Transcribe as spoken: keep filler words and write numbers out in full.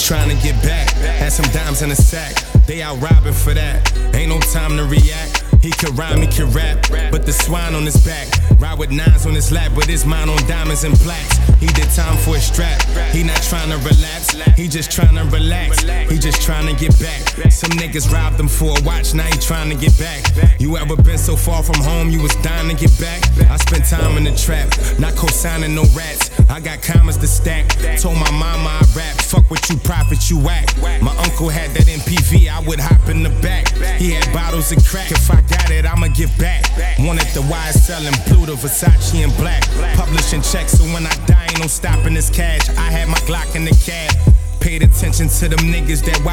just trying to get back. Had some dimes in the sack, they out robbing for that. Ain't no time to react. He could rhyme, he could rap, but the swine on his back. Ride with nines on his lap, with his mind on diamonds and plaques. He did time for his strap, he not trying to relapse. He just trying to relax, he just trying to get back. Some niggas robbed him for a watch, now he trying to get back. You ever been so far from home, you was dying to get back? I spent time in the trap, not co-signing no rats. I got commas to stack, told my mama I rap. Fuck what you profit, you whack. My uncle had that M P V, I would hop in the back. He had bottles of crack, if I got it, I'ma give back. Wanted the Y S L and blue, the Versace and black. Publishing checks, so when I die, ain't no stopping this cash. I had my Glock in the cab. Paid attention to them niggas that